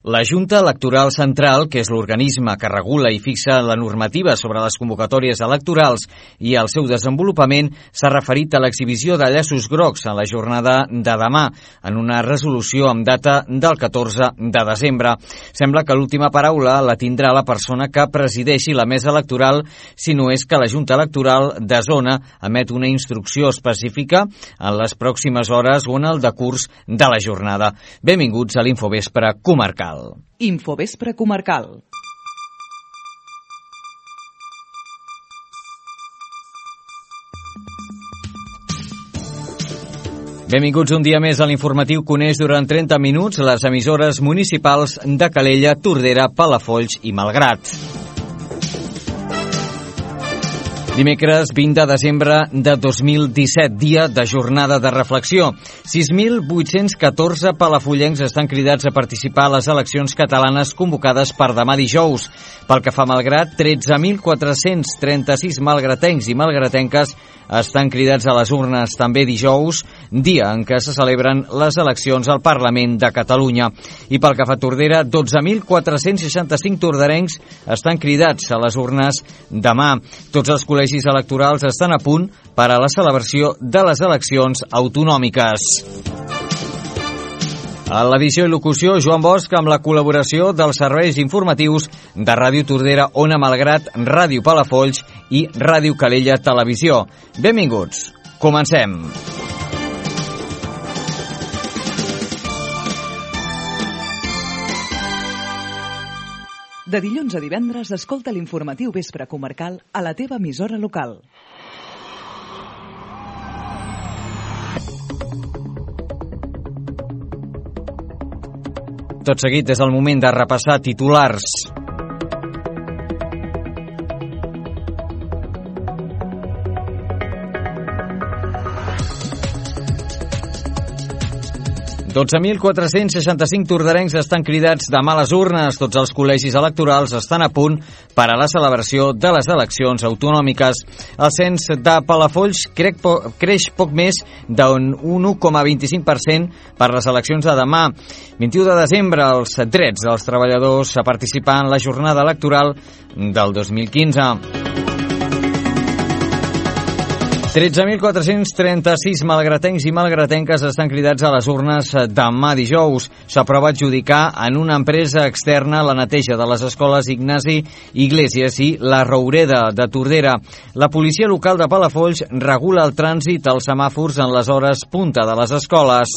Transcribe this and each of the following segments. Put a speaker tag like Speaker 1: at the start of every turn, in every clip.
Speaker 1: La Junta Electoral Central, que és l'organisme que regula i fixa la normativa sobre les convocatòries electorals i el seu desenvolupament, s'ha referit a l'exhibició de llaços grocs en la jornada de demà, en una resolució amb data del 14 de desembre. Sembla que l'última paraula la tindrà la persona que presideixi la mesa electoral, si no és que la Junta Electoral de zona emet una instrucció específica en les pròximes hores o en el decurs de la jornada. Benvinguts a l'Infovespre Comarcal.
Speaker 2: Infovespre Comarcal.
Speaker 1: Benvinguts un dia més a l'informatiu que uneix durant 30 minuts les emissores municipals de Calella, Tordera, Palafolls i Malgrat. Dimecres 20 de desembre de 2017, dia de jornada de reflexió. 6.814 palafollencs estan cridats a participar a les eleccions catalanes convocades per demà dijous. Pel que fa a Malgrat, 13.436 malgratencs i malgratenques estan cridats a les urnes també dijous, dia en què se celebren les eleccions al Parlament de Catalunya. I pel que fa a Tordera, 12.465 torderencs estan cridats a les urnes demà. Tots els col·legis electorals estan a punt per a la celebració de les eleccions autonòmiques. A l'edició i locució, Joan Bosch, amb la col·laboració dels serveis informatius de Ràdio Tordera, Ona Malgrat, Ràdio Palafolls i Ràdio Calella Televisió. Benvinguts. Comencem.
Speaker 2: De dilluns a divendres, escolta l'informatiu Vespre Comarcal a la teva emissora local.
Speaker 1: Tot seguit és el moment de repassar titulars. «12.465 torderencs estan cridats demà a les urnes. Tots els col·legis electorals estan a punt per a la celebració de les eleccions autonòmiques. El cens de Palafolls creix poc més d'un 1,25% per les eleccions de demà. 21 de desembre, els drets dels treballadors a participar en la jornada electoral del 2015. 13.436 malgratencs i malgratenques estan cridats a les urnes demà dijous. S'aprova adjudicar en una empresa externa la neteja de les escoles Ignasi Iglesias i la Roureda de Tordera. La policia local de Palafolls regula el trànsit als semàfors en les hores punta de les escoles.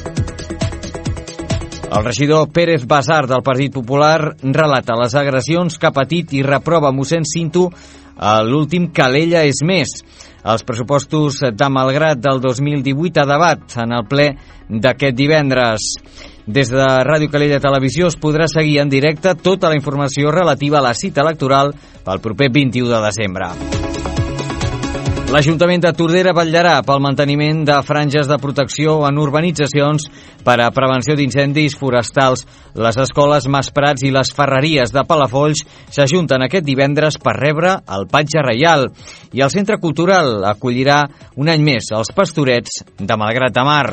Speaker 1: El regidor Pérez Basar del Partit Popular relata les agressions que ha patit i reprova mossèn Cinto a l'últim Calella és més. Els pressupostos de Malgrat del 2018 a debat en el ple d'aquest divendres. Des de Ràdio Calella Televisió es podrà seguir en directe tota la informació relativa a la cita electoral pel proper 21 de desembre. L'Ajuntament de Tordera vetllarà pel manteniment de franges de protecció en urbanitzacions per a prevenció d'incendis forestals. Les escoles Mas Prats i les ferreries de Palafolls s'ajunten aquest divendres per rebre el patge reial. I el Centre Cultural acollirà un any més els Pastorets de Malgrat de Mar.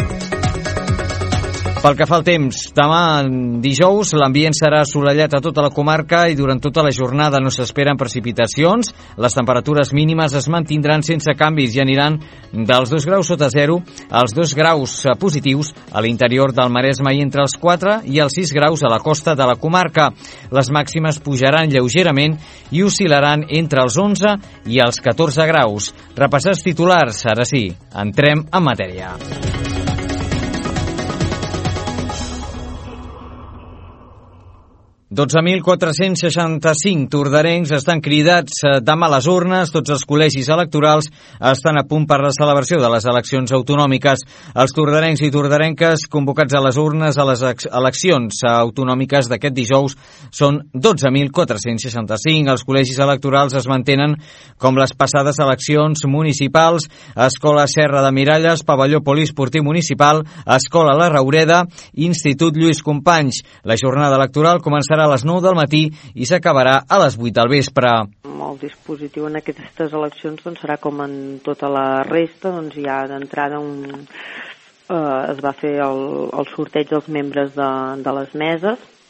Speaker 1: Pel que fa al temps, demà dijous l'ambient serà assolellat a tota la comarca i durant tota la jornada no s'esperen precipitacions. Les temperatures mínimes es mantindran sense canvis i aniran dels 2 graus sota zero als 2 graus positius a l'interior del Maresme i entre els 4 i els 6 graus a la costa de la comarca. Les màximes pujaran lleugerament i oscil·laran entre els 11 i els 14 graus. Repassats titulars, ara sí, entrem en matèria. 12.465 torderencs estan cridats demà a les urnes. Tots els col·legis electorals estan a punt per la celebració de les eleccions autonòmiques. Els torderencs i torderenques convocats a les urnes a les eleccions autonòmiques d'aquest dijous són 12.465. Els col·legis electorals es mantenen com les passades eleccions municipals: Escola Serra de Miralles, Pavelló Poliesportiu Municipal, Escola La Roureda, Institut Lluís Companys. La jornada electoral començarà a les 9 del matí i s'acabarà a les 8 del vespre.
Speaker 3: El dispositiu en aquestes eleccions serà com en tota la resta, ja d'entrada es va fer el sorteig dels membres de les meses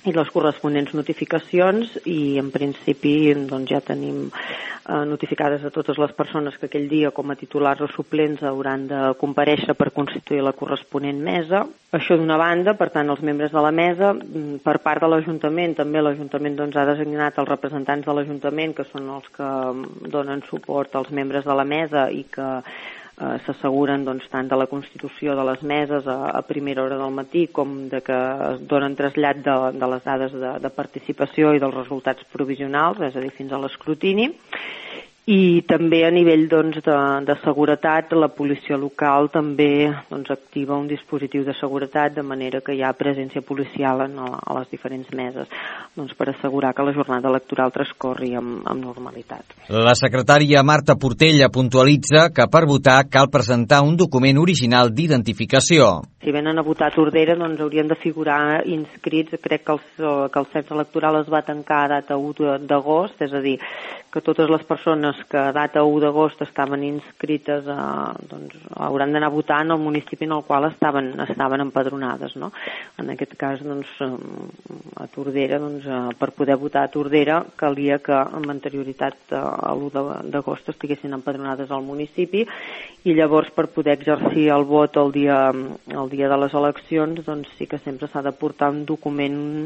Speaker 3: i les corresponents notificacions, i en principi doncs, ja tenim notificades a totes les persones que aquell dia com a titulars o suplents hauran de comparèixer per constituir la corresponent mesa. Això d'una banda, per tant, els membres de la mesa, per part de l'Ajuntament, també l'Ajuntament doncs, ha designat els representants de l'Ajuntament, que són els que donen suport als membres de la mesa i que s'asseguren doncs, tant de la constitució de les meses a primera hora del matí com de que es donen trasllat de les dades de participació i dels resultats provisionals, és a dir, fins a l'escrutini. I també a nivell doncs, de seguretat, la policia local també doncs, activa un dispositiu de seguretat, de manera que hi ha presència policial a les diferents meses, doncs, per assegurar que la jornada electoral transcorri amb normalitat.
Speaker 1: La secretària Marta Portella puntualitza que per votar cal presentar un document original d'identificació.
Speaker 3: Si venen a votar a Tordera, doncs haurien de figurar inscrits. Crec que el cens electoral es va tancar a data 1 d'agost, és a dir, que totes les persones que a data 1 d'agost estaven inscrites doncs, hauran d'anar a votar en el municipi en el qual estaven empadronades. No? En aquest cas, doncs, a Tordera, doncs, per poder votar a Tordera, calia que amb anterioritat a l'1 d'agost estiguessin empadronades al municipi, i llavors per poder exercir el vot el dia de les eleccions, doncs sí que sempre s'ha de portar un document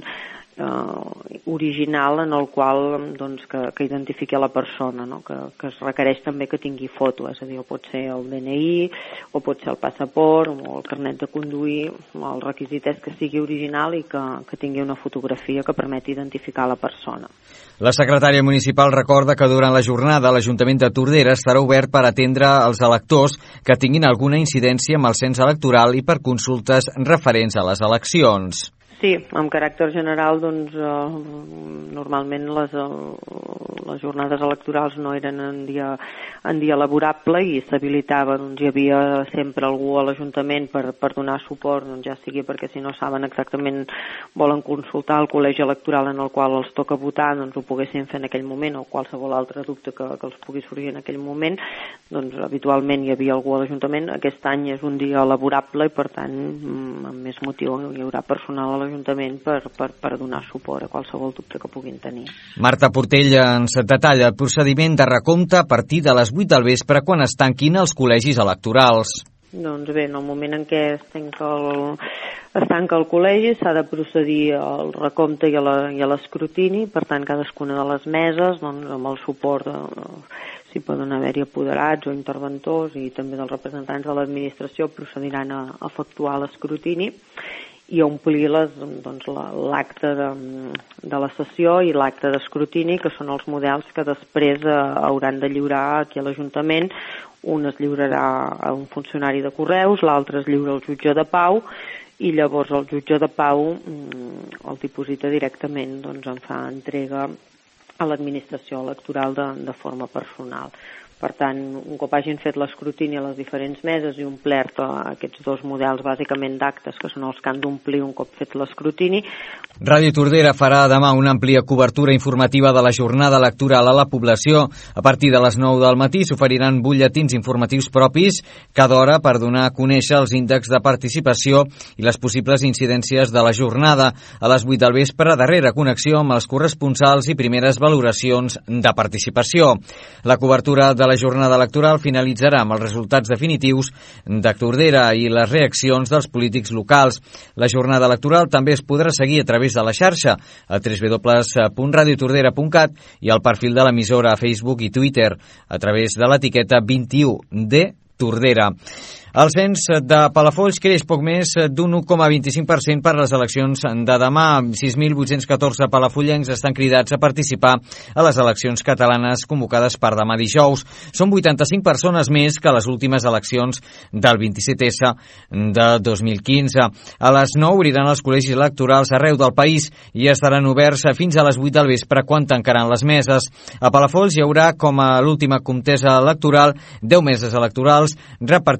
Speaker 3: original en el qual doncs, que identifiqui la persona, no? que es requereix també que tingui foto, és a dir, o pot ser el DNI, o pot ser el passaport, o el carnet de conduir. El requisit és que sigui original i que tingui una fotografia que permeti identificar la persona.
Speaker 1: La secretària municipal recorda que durant la jornada l'Ajuntament de Tordera estarà obert per atendre els electors que tinguin alguna incidència amb el cens electoral i per consultes referents a les eleccions.
Speaker 3: Sí, amb caràcter general, doncs, normalment les jornades electorals no eren en dia laborable i s'habilitava, doncs hi havia sempre algú a l'Ajuntament per donar suport, doncs ja sigui perquè si no saben exactament, volen consultar el col·legi electoral en el qual els toca votar, doncs ho poguessin fer en aquell moment, o qualsevol altre dubte que els pugui sorgir en aquell moment, doncs habitualment hi havia algú a l'Ajuntament. Aquest any és un dia laborable i per tant, amb més motiu, hi haurà personal a l'Ajuntament per donar suport a qualsevol dubte que puguin tenir.
Speaker 1: Marta Portella ens detalla el procediment de recompte a partir de les 8 del vespre quan es tanquin els col·legis electorals.
Speaker 3: Doncs bé, en el moment en què es tanca el col·legi s'ha de procedir al recompte i a l'escrutini. Per tant, cadascuna de les meses, doncs, amb el suport si poden haver-hi apoderats o interventors i també dels representants de l'administració, procediran a efectuar l'escrutini i a omplir l'acte de la sessió i l'acte d'escrutini, que són els models que després hauran de lliurar aquí a l'Ajuntament. Un es lliurarà a un funcionari de correus, l'altre es lliura al jutge de pau, i llavors el jutge de pau el diposita directament, doncs en fa entrega a l'administració electoral de forma personal. Per tant, un cop hagin fet l'escrutini a les diferents meses i omplert aquests dos models bàsicament d'actes, que són els que han d'omplir un cop fet l'escrutini.
Speaker 1: Ràdio Tordera farà demà una àmplia cobertura informativa de la jornada electoral a la població. A partir de les 9 del matí s'oferiran butlletins informatius propis cada hora per donar a conèixer els índexs de participació i les possibles incidències de la jornada. A les 8 del vespre, darrere connexió amb els corresponsals i primeres valoracions de participació. La cobertura de la jornada electoral finalitzarà amb els resultats definitius de Tordera i les reaccions dels polítics locals. La jornada electoral també es podrà seguir a través de la xarxa, a www.radiotordera.cat i al perfil de l'emissora a Facebook i Twitter, a través de l'etiqueta 21D Tordera. El cens de Palafolls creix poc més d'un 1,25% per les eleccions de demà. 6.814 palafollencs estan cridats a participar a les eleccions catalanes convocades per demà dijous. Són 85 persones més que les últimes eleccions del 27S de 2015. A les 9 obriran els col·legis electorals arreu del país i estaran oberts fins a les 8 del vespre quan tancaran les meses. A Palafolls hi haurà, com a l'última contesa electoral, 10 meses electorals repartides en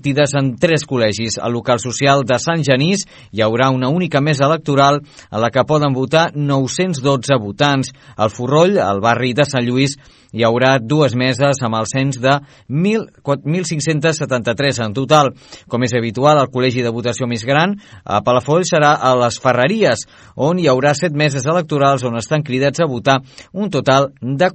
Speaker 1: amb 3 col·legis. Al local social de Sant Genís hi haurà una única mesa electoral a la que poden votar 912 votants. Al Forroll, al barri de Sant Lluís, hi haurà 2 meses amb el cens de 1.573 en total. Com és habitual, el col·legi de votació més gran a Palafolls serà a les Ferreries, on hi haurà 7 meses electorals on estan cridats a votar un total de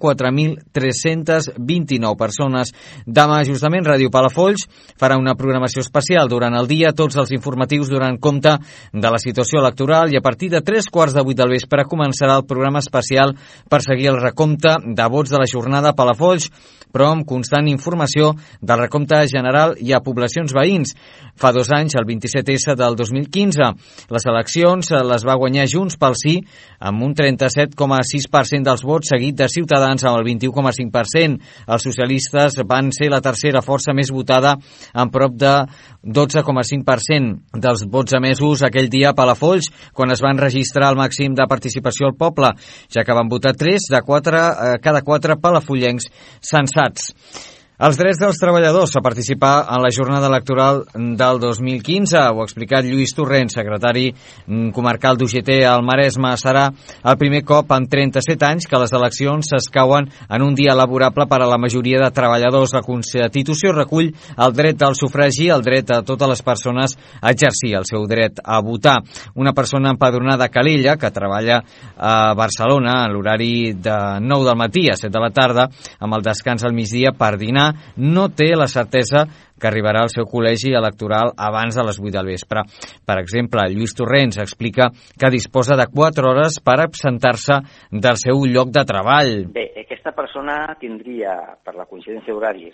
Speaker 1: 4.329 persones. Demà, justament, Ràdio Palafolls farà una programació especial. Durant el dia, tots els informatius donaran compte de la situació electoral i a partir de 7:45 del vespre començarà el programa especial per seguir el recompte de vots de la jornada a Palafolls, però amb constant informació del recompte general i a poblacions veïns. Fa 2 anys, el 27S del 2015, les eleccions les va guanyar Junts pel Sí amb un 37,6% dels vots, seguit de Ciutadans amb el 21,5%. Els socialistes van ser la tercera força més votada amb prop de 12,5% dels vots emesos aquell dia a Palafolls, quan es van registrar el màxim de participació al poble, ja que van votar 3 de cada 4 palafollencs censats. Els drets dels treballadors a participar en la jornada electoral del 2015. Ho ha explicat Lluís Torrent, secretari comarcal d'UGT al Maresme. Serà el primer cop en 37 anys que les eleccions s'escauen en un dia laborable per a la majoria de treballadors. La Constitució recull el dret del sufragi, el dret a totes les persones a exercir el seu dret a votar. Una persona empadronada a Calella, que treballa a Barcelona en l'horari de 9 del matí a 7 de la tarda, amb el descans al migdia per dinar, no té la certesa que arribarà al seu col·legi electoral abans de les 8 del vespre. Per exemple, Lluís Torrents explica que disposa de 4 hores per absentar-se del seu lloc de treball.
Speaker 4: Bé, aquesta persona tindria, per la coincidència d'horaris,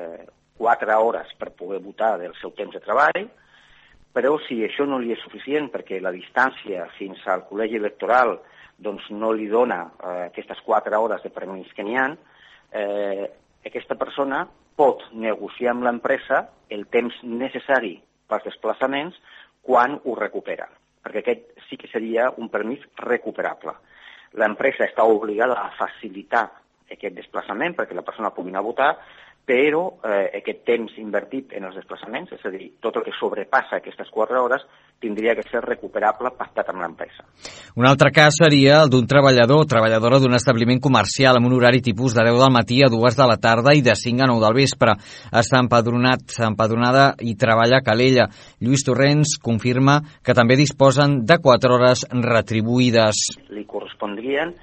Speaker 4: 4 hores per poder votar del seu temps de treball, però si això no li és suficient perquè la distància fins al col·legi electoral doncs, no li dona aquestes 4 hores de permís que n'hi ha, aquesta persona pot negociar amb l'empresa el temps necessari pels desplaçaments quan ho recupera, perquè aquest sí que seria un permís recuperable. L'empresa està obligada a facilitar aquest desplaçament perquè la persona pugui anar a votar, però aquest temps invertit en els desplaçaments, és a dir, tot el que sobrepassa aquestes 4 hores, tindria que ser recuperable pactat amb l'empresa.
Speaker 1: Un altre cas seria el d'un treballador o treballadora d'un establiment comercial amb un horari tipus de 10 del matí a 2 de la tarda i de 5 a 9 del vespre. Està empadronada i treballa a Calella. Lluís Torrents confirma que també disposen de 4 hores retribuïdes.
Speaker 4: Li correspondrien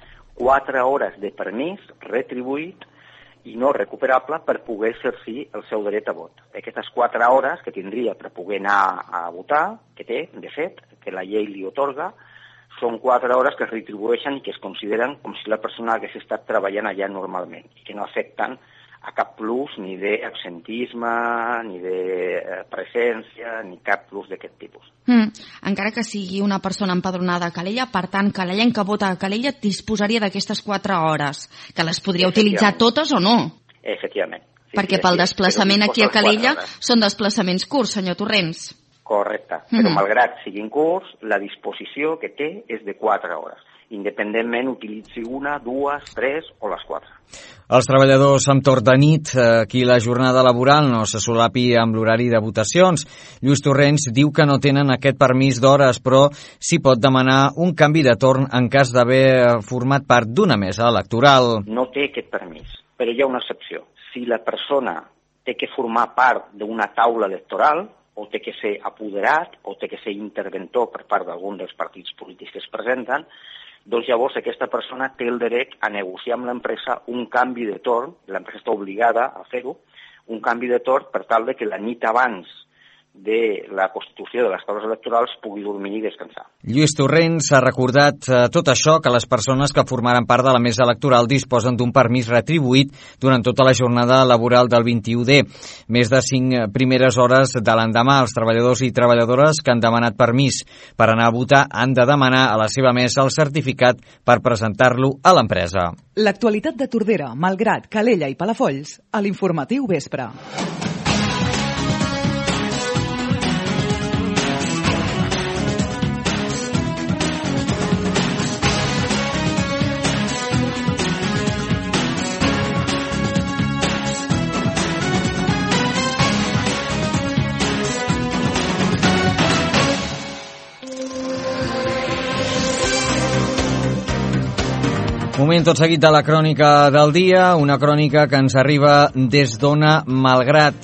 Speaker 4: 4 hores de permís retribuït i no recuperable per poder exercir el seu dret a vot. Aquestes 4 hores que tindria per poder anar a votar, que té, de fet, que la llei li otorga, són 4 hores que es retribueixen i que es consideren com si la persona hagués estat treballant allà normalment i que no afecten a cap plus ni d'absentisme, ni de presència, ni cap plus d'aquest tipus.
Speaker 5: Encara que sigui una persona empadronada a Calella, per tant, Calellenc que vota a Calella disposaria d'aquestes 4 hores, que les podria utilitzar totes o no?
Speaker 4: Efectivament. Sí,
Speaker 5: perquè pel desplaçament aquí a Calella són desplaçaments curts, senyor Torrents.
Speaker 4: Correcte, però malgrat siguin curts, la disposició que té és de 4 hores. Independentment utilitzi 1, 2, 3 o les 4.
Speaker 1: Els treballadors amb torn de nit, aquí la jornada laboral no se solapi amb l'horari de votacions. Lluís Torrents diu que no tenen aquest permís d'hores, però s'hi pot demanar un canvi de torn en cas d'haver format part d'una mesa electoral.
Speaker 4: No té aquest permís, però hi ha una excepció. Si la persona té que formar part d'una taula electoral, o té que ser apoderat, o té que ser interventor per part d'algun dels partits polítics que es presenten, doncs llavors aquesta persona té el dret a negociar amb l'empresa un canvi de torn, l'empresa està obligada a fer-ho, un canvi de torn per tal de que la nit abans de la constitució de les taules electorals pugui dormir i descansar.
Speaker 1: Lluís Torrents ha recordat tot això, que les persones que formaran part de la mesa electoral disposen d'un permís retribuït durant tota la jornada laboral del 21D. Més de 5 primeres hores de l'endemà, els treballadors i treballadores que han demanat permís per anar a votar han de demanar a la seva mesa el certificat per presentar-lo a l'empresa.
Speaker 2: L'actualitat de Tordera, Malgrat, Calella i Palafolls a l'informatiu vespre.
Speaker 1: Moment tot seguit de la crònica del dia, una crònica que ens arriba des d'Ona Malgrat.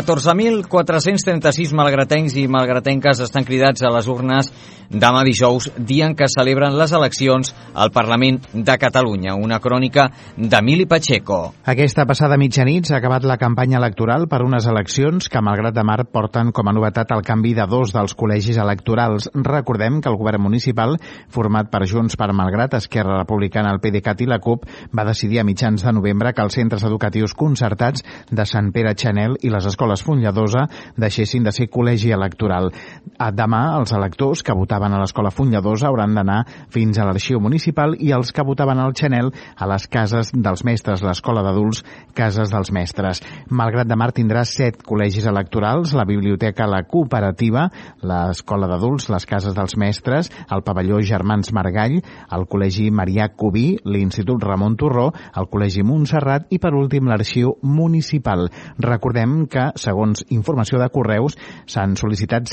Speaker 1: 14.436 malgratencs i malgratenques estan cridats a les urnes demà dijous, dia en què celebren les eleccions al Parlament de Catalunya. Una crònica d'Emili Pacheco.
Speaker 6: Aquesta passada mitjanit s'ha acabat la campanya electoral per unes eleccions que, malgrat de mar, porten com a novetat el canvi de 2 dels col·legis electorals. Recordem que el govern municipal, format per Junts per Malgrat, Esquerra Republicana, el PDeCAT i la CUP, va decidir a mitjans de novembre que els centres educatius concertats de Sant Pere Chanel i les escoles Fonlladosa deixessin de ser col·legi electoral. Demà, els electors que votaven a l'escola Fonlladosa hauran d'anar fins a l'arxiu municipal i els que votaven al Chanel a les cases dels mestres, l'escola d'adults, cases dels mestres. Malgrat de Mar tindrà 7 col·legis electorals, la biblioteca La Cooperativa, l'escola d'adults, les cases dels mestres, el pavelló Germans Margall, el col·legi Marià Cubí, l'Institut Ramon Torró, el col·legi Montserrat i, per últim, l'arxiu municipal. Recordem que, segons informació de Correus, s'han sol·licitat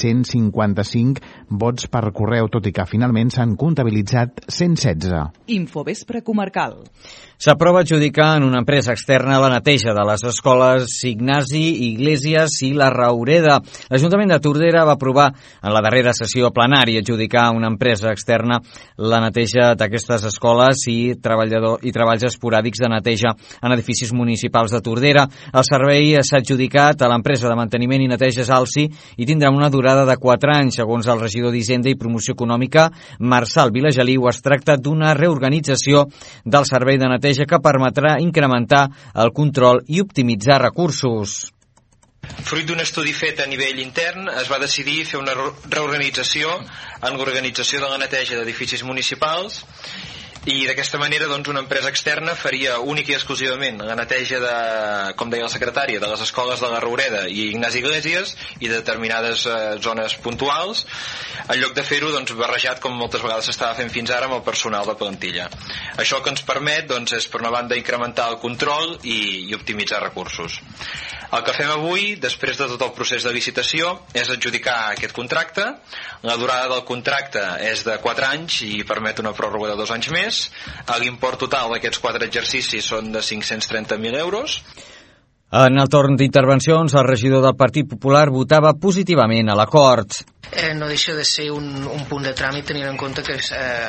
Speaker 6: 155 vots per correu, tot i que finalment s'han comptabilitzat 116.
Speaker 2: Infovespre comarcal.
Speaker 1: S'aprova adjudicar en una empresa externa la neteja de les escoles Ignasi, Iglesias i la Raureda. L'Ajuntament de Tordera va aprovar en la darrera sessió plenària adjudicar a una empresa externa la neteja d'aquestes escoles i treballs esporàdics de neteja en edificis municipals de Tordera. El servei s'ha adjudicat a l'empresa de manteniment i neteja Alsi i tindrà una durada de 4 anys. Segons el regidor d'Hisenda i Promoció Econòmica, Marçal Vilageliu, es tracta d'una reorganització del servei de neteja que permetrà incrementar el control i optimitzar recursos.
Speaker 7: Fruit d'un estudi fet a nivell intern, es va decidir fer una reorganització en l'organització de la neteja d'edificis municipals i d'aquesta manera doncs, una empresa externa faria únic i exclusivament la neteja de, com deia la secretària, de les escoles de la Raureda i Ignasi Iglesias i de determinades zones puntuals, en lloc de fer-ho doncs, barrejat com moltes vegades s'estava fent fins ara amb el personal de plantilla. Això que ens permet doncs, és per una banda incrementar el control i optimitzar recursos. El que fem avui, després de tot el procés de licitació, és adjudicar aquest contracte. La durada del contracte és de 4 anys i permet una pròrroga de 2 anys més. L'import total d'aquests 4 exercicis són de 530.000 euros.
Speaker 1: En el torn d'intervencions, el regidor del Partit Popular votava positivament a l'acord.
Speaker 8: No deixa de ser un punt de tràmit tenint en compte que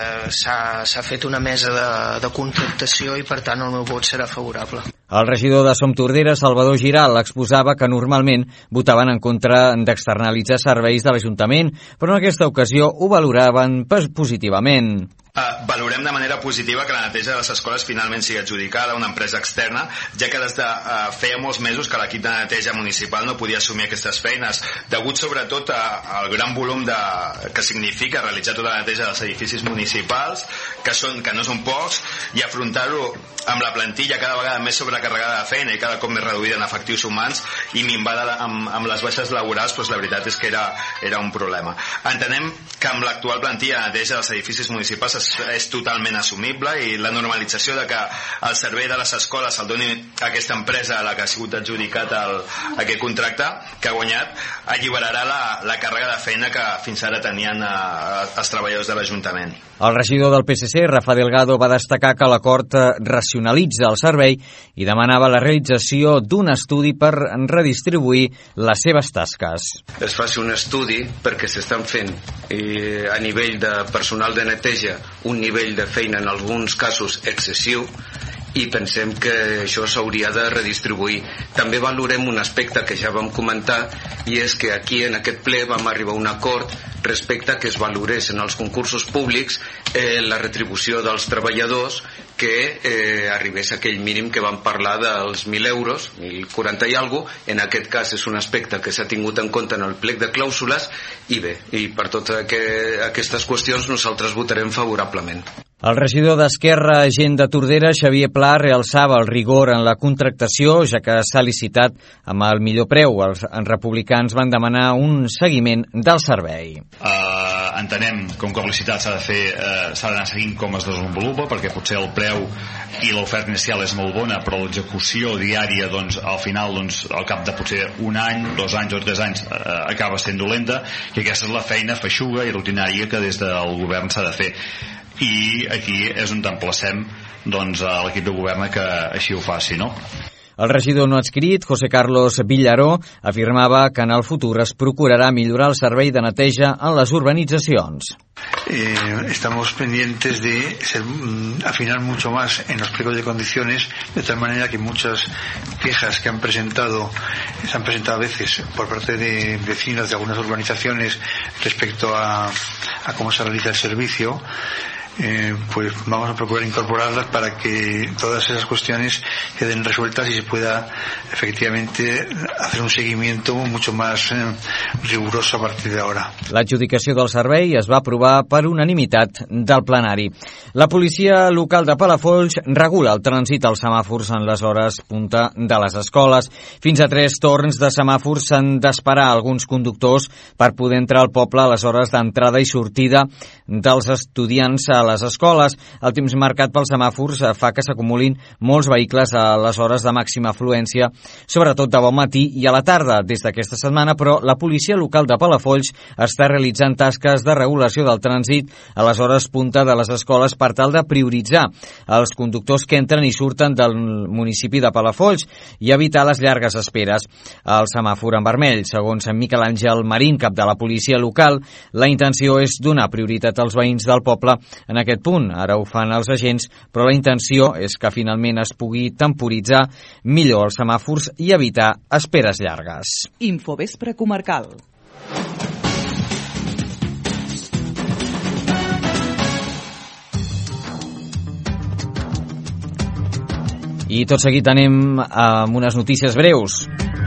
Speaker 8: s'ha fet una mesa de contractació i per tant el meu vot serà favorable.
Speaker 1: El regidor de Som Tordera, Salvador Giral, exposava que normalment votaven en contra d'externalitzar serveis de l'Ajuntament, però en aquesta ocasió ho valoraven positivament.
Speaker 9: Valorem de manera positiva que la neteja de les escoles finalment sigui adjudicada a una empresa externa, ja que des de feia molts mesos que l'equip de neteja municipal no podia assumir aquestes feines, degut sobretot al gran volum que significa realitzar tota la neteja dels edificis municipals, que no són pocs, i afrontar-ho amb la plantilla cada vegada més sobrecarregada de feina i cada cop més reduïda en efectius humans i minvada amb les baixes laborals, doncs la veritat és que era un problema. Entenem que amb l'actual plantilla de neteja dels edificis municipals és totalment assumible i la normalització de que el servei de les escoles el doni a aquesta empresa a la que ha sigut adjudicat aquest contracte que ha guanyat, alliberarà la càrrega de feina que fins ara tenien els treballadors de l'Ajuntament.
Speaker 1: El regidor del PSC, Rafa Delgado, va destacar que l'acord racionalitza el servei i demanava la realització d'un estudi per redistribuir les seves tasques.
Speaker 10: Es faci un estudi perquè s'estan fent a nivell de personal de neteja un nivell de feina en alguns casos excessiu i pensem que això s'hauria de redistribuir. També valorem un aspecte que ja vam comentar i és que aquí en aquest ple vam arribar a un acord respecte a que es valorés en els concursos públics la retribució dels treballadors que arribés a aquell mínim que vam parlar dels 1.000 euros, 1.040 i alguna cosa. En aquest cas és un aspecte que s'ha tingut en compte en el plec de clàusules i bé, i per totes aquestes qüestions nosaltres votarem favorablement.
Speaker 1: El regidor d'Esquerra, Gent de Tordera, Xavier Pla, realçava el rigor en la contractació, ja que s'ha licitat amb el millor preu. Els republicans van demanar un seguiment del servei.
Speaker 11: Entenem que un cop licitat s'ha d'anar seguint com es desenvolupa, perquè potser el preu i l'oferta inicial és molt bona, però l'execució diària, doncs, al final, doncs, al cap de potser 1 any, 2 anys o 3 anys, acaba sent dolenta, i aquesta és la feina feixuga i rutinària que des del govern s'ha de fer. i aquí és on emplacem doncs, a l'equip de govern que així ho faci, no?
Speaker 1: El regidor no adscrit, José Carlos Villaró, afirmava que en el futur es procurarà millorar el servei de neteja en les urbanitzacions.
Speaker 12: Estamos pendientes de afinar mucho más en los pliegos de condiciones, de tal manera que muchas quejas que se han presentado a veces por parte de vecinos de algunas urbanizaciones respecto a cómo se realiza el servicio, pues vamos a procurar incorporarlas para que todas esas cuestiones queden resueltas y se pueda efectivamente hacer un seguimiento mucho más riguroso a partir de ahora.
Speaker 1: L'adjudicació del servei es va aprovar per unanimitat del plenari. La policia local de Palafolls regula el trànsit als semàfors en les hores punta de les escoles. Fins a 3 torns de semàfors s'han d'esperar alguns conductors per poder entrar al poble a les hores d'entrada i sortida dels estudiants a les escoles. El temps marcat pels semàfors fa que s'acumulin molts vehicles a les hores de màxima afluència, sobretot de bon matí i a la tarda. Des d'aquesta setmana, però, la policia local de Palafolls està realitzant tasques de regulació del trànsit a les hores punta de les escoles per tal de prioritzar els conductors que entren i surten del municipi de Palafolls i evitar les llargues esperes. El semàfor en vermell, segons en Miquel Àngel Marín, cap de la policia local, la intenció és donar prioritat als veïns del poble en aquest punt. Ara ho fan els agents, però la intenció és que finalment es pugui temporitzar millor els semàfors i evitar esperes llargues.
Speaker 2: Infovespre comarcal.
Speaker 1: I tot seguit anem amb unes notícies breus.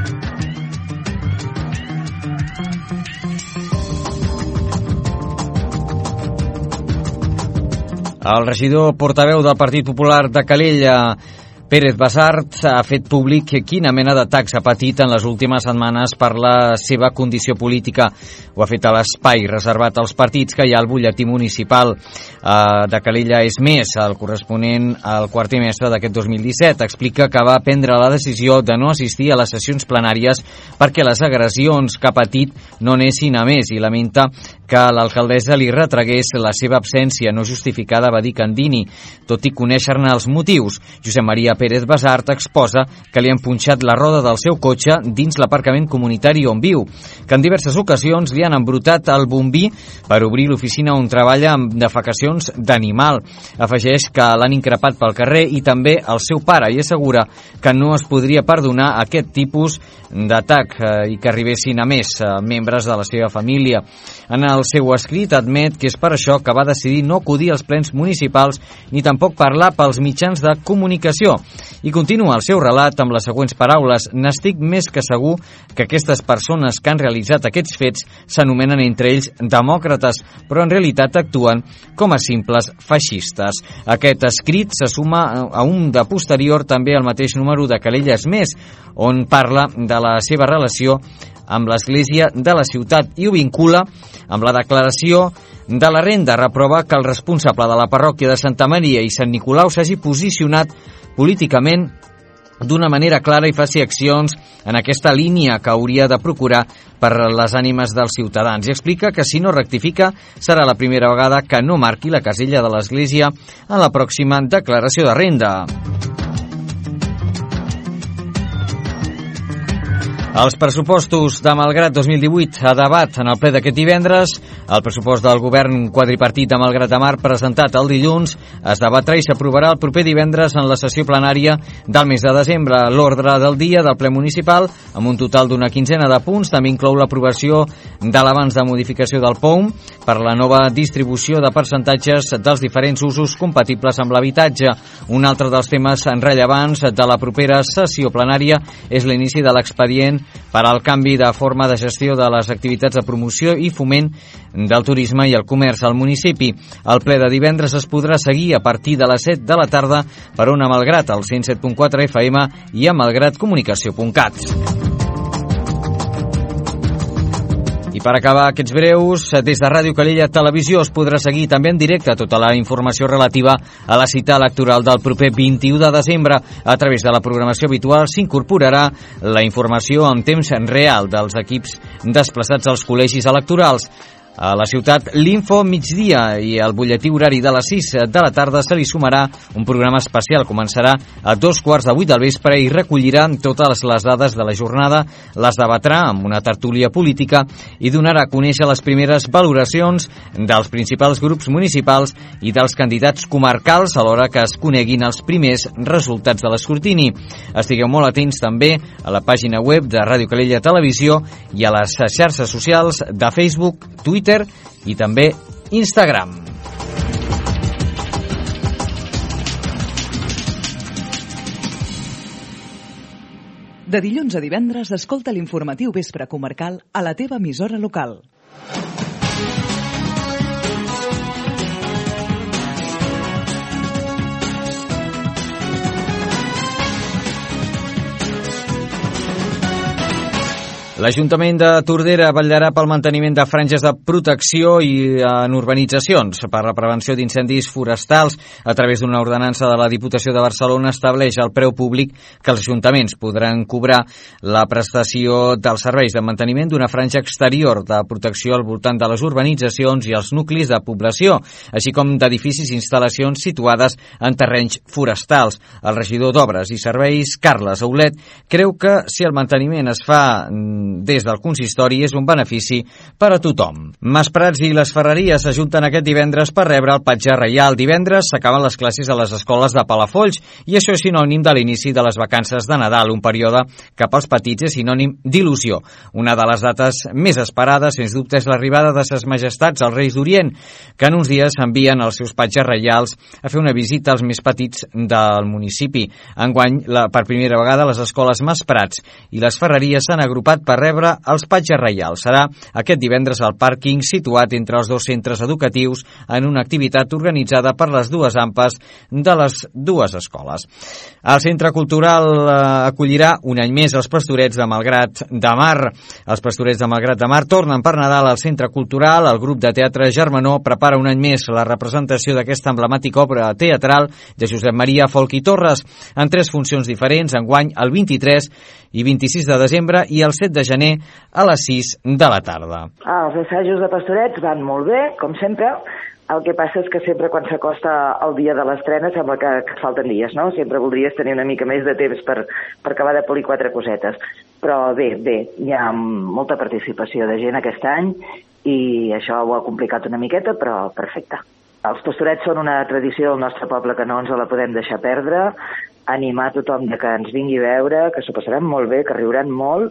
Speaker 1: El regidor portaveu del Partit Popular de Calella, Pérez Basart, ha fet públic quina mena d'atacs ha patit en les últimes setmanes per la seva condició política. Ho ha fet a l'espai reservat als partits que hi ha al butlletí municipal de Calella És Més, el corresponent al quart trimestre d'aquest 2017. Explica que va prendre la decisió de no assistir a les sessions plenàries perquè les agressions que ha patit no anessin a més i lamenta que l'alcaldessa li retregués la seva absència no justificada, va dir Candini, tot i conèixer-ne els motius. Josep Maria Pérez Basart exposa que li han punxat la roda del seu cotxe dins l'aparcament comunitari on viu, que en diverses ocasions li han embrutat el bombí per obrir l'oficina on treballa amb defecacions d'animal. Afegeix que l'han increpat pel carrer i també el seu pare i assegura que no es podria perdonar aquest tipus d'atac i que arribessin a més membres de la seva família. En el seu escrit admet que és per això que va decidir no acudir als plens municipals ni tampoc parlar pels mitjans de comunicació. I continua el seu relat amb les següents paraules: n'estic més que segur que aquestes persones que han realitzat aquests fets s'anomenen entre ells demòcrates, però en realitat actuen com a simples feixistes. Aquest escrit se suma a un de posterior també al mateix número de Calella És Més, on parla de la seva relació amb l'església de la ciutat i ho vincula amb la declaració de la renda. Reprova que el responsable de la parròquia de Santa Maria i Sant Nicolau s'hagi posicionat políticament d'una manera clara i faci accions en aquesta línia que hauria de procurar per les ànimes dels ciutadans. I explica que si no rectifica serà la primera vegada que no marqui la casella de l'església en la pròxima declaració de renda. Els pressupostos de Malgrat 2018 a debat en el ple d'aquest divendres. El pressupost del govern quadripartit de Malgrat de Mar presentat el dilluns es debatrà i s'aprovarà el proper divendres en la sessió plenària del mes de desembre. L'ordre del dia del ple municipal, amb un total d'una quinzena de punts, també inclou l'aprovació de l'avanç de modificació del POUM per la nova distribució de percentatges dels diferents usos compatibles amb l'habitatge. Un altre dels temes rellevants de la propera sessió plenària és l'inici de l'expedient per al canvi de forma de gestió de les activitats de promoció i foment del turisme i el comerç al municipi. El ple de divendres es podrà seguir a partir de les 7 de la tarda per Ona Malgrat, al 107.4 FM i a malgratcomunicació.cat. I per acabar aquests breus, des de Ràdio Calella Televisió es podrà seguir també en directe tota la informació relativa a la cita electoral del proper 21 de desembre. A través de la programació habitual s'incorporarà la informació en temps real dels equips desplaçats als col·legis electorals. a la ciutat l'Info Migdia i al butlletí horari de les 6 de la tarda se li sumarà un programa especial. Començarà a 7:15 del vespre i recollirà totes les dades de la jornada, les debatrà amb una tertúlia política i donarà a conèixer les primeres valoracions dels principals grups municipals i dels candidats comarcals alhora que es coneguin els primers resultats de l'escrutini. Estigueu molt atents també a la pàgina web de Ràdio Calella Televisió i a les xarxes socials de Facebook, Twitter i també Instagram.
Speaker 2: De dilluns a divendres, escolta l'informatiu Vespre Comarcal a la teva emissora local.
Speaker 1: L'Ajuntament de Tordera vetllarà pel manteniment de franges de protecció i en urbanitzacions per la prevenció d'incendis forestals. A través d'una ordenança de la Diputació de Barcelona estableix el preu públic que els ajuntaments podran cobrar la prestació dels serveis de manteniment d'una franja exterior de protecció al voltant de les urbanitzacions i els nuclis de població, així com d'edificis i instal·lacions situades en terrenys forestals. El regidor d'Obres i Serveis, Carles Aulet, creu que si el manteniment es fa des del consistori és un benefici per a tothom. Masprats i les Ferreries s'ajunten aquest divendres per rebre el Patge Reial. Divendres s'acaben les classes a les escoles de Palafolls i això és sinònim de l'inici de les vacances de Nadal, un període que pels petits és sinònim d'il·lusió. Una de les dates més esperades, sens dubte, és l'arribada de ses majestats, els Reis d'Orient, que en uns dies envien els seus patges reials a fer una visita als més petits del municipi. Enguany, per primera vegada, les escoles Masprats i les Ferreries s'han agrupat per rebre els patges reials. Serà aquest divendres al pàrquing situat entre els dos centres educatius en una activitat organitzada per les dues AMPAs de les dues escoles. El Centre Cultural acollirà un any més els Pastorets de Malgrat de Mar. Els Pastorets de Malgrat de Mar tornen per Nadal al Centre Cultural. El grup de teatre Germanó prepara un any més la representació d'aquesta emblemàtica obra teatral de Josep Maria Folch i Torres en 3 funcions diferents, enguany el 23 i 26 de desembre i el 7 de gener a les 6 de la tarda.
Speaker 13: Els assajos de Pastorets van molt bé, com sempre. El que passa és que sempre quan s'acosta el dia de l'estrena sembla que falten dies, no? Sempre voldries tenir una mica més de temps per acabar de polir 4 cosetes. Però bé, hi ha molta participació de gent aquest any i això ho ha complicat una miqueta, però perfecte. Els Pastorets són una tradició del nostre poble que no ens la podem deixar perdre, animar tothom de que ens vingui a veure, que s'ho passarem molt bé, que riuran molt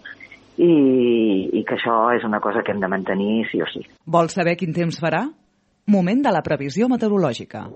Speaker 13: i que això és una cosa que hem de mantenir sí o sí.
Speaker 2: Vols saber quin temps farà? Moment de la previsió meteorològica.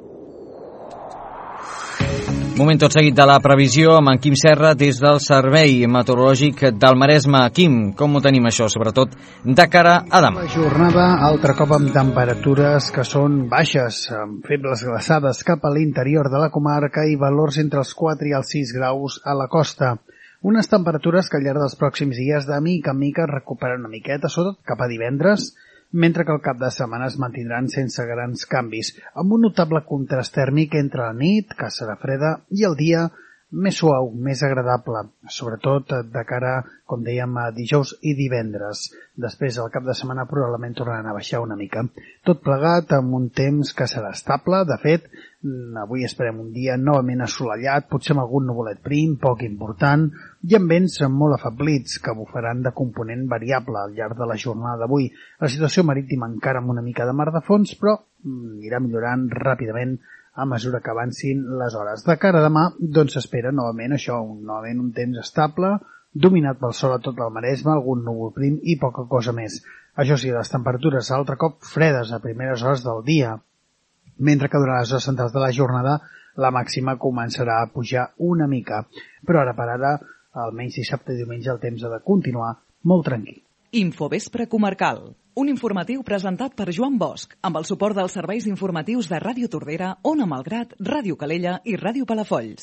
Speaker 1: Moment tot seguit de la previsió amb en Quim Serra des del Servei Meteorològic del Maresme. Quim, com ho tenim això, sobretot de cara a demà?
Speaker 14: La jornada altre cop amb temperatures que són baixes, amb febles glaçades cap a l'interior de la comarca i valors entre els 4 i els 6 graus a la costa. Unes temperatures que al llarg dels pròxims dies de mica en mica recuperen una miqueta, sobretot cap a divendres, mentre que el cap de setmana es mantindran sense grans canvis, amb un notable contrast tèrmic entre la nit, que serà freda, i el dia més suau, més agradable, sobretot de cara, com dèiem, a dijous i divendres. Després, el cap de setmana probablement tornaran a baixar una mica. Tot plegat amb un temps que serà estable. De fet, avui esperem un dia novament assolellat, potser amb algun nuvolet prim, poc important, i amb vents molt afeblits que bufaran de component variable al llarg de la jornada d'avui. La situació marítima encara amb una mica de mar de fons, però irà millorant ràpidament a mesura que avancin les hores. De cara a demà, doncs s'espera novament això, novament un temps estable, dominat pel sol a tot el Maresme, algun núvol prim i poca cosa més. Això sí, les temperatures altre cop fredes a primeres hores del dia, mentre que durant les hores centrals de la jornada la màxima començarà a pujar una mica. Però ara per ara, almenys dissabte i diumenge, el temps ha de continuar molt tranquil.
Speaker 2: Infovespre Comarcal, un informatiu presentat per Joan Bosch, amb el suport dels serveis informatius de Ràdio Tordera, Ona Malgrat, Ràdio Calella i Ràdio Palafolls.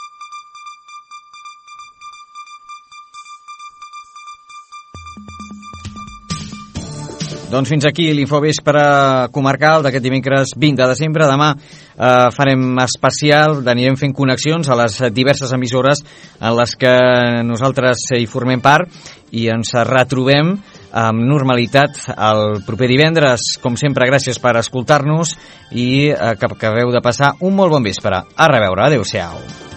Speaker 1: Doncs fins aquí l'Infovespre Comarcal d'aquest dimecres 20 de desembre. Demà farem especial, anirem fent connexions a les diverses emissores en les que nosaltres hi formem part i ens retrobem amb normalitat el proper divendres. Com sempre, gràcies per escoltar-nos i que acabeu de passar un molt bon vespre. A reveure. Adéu-siau.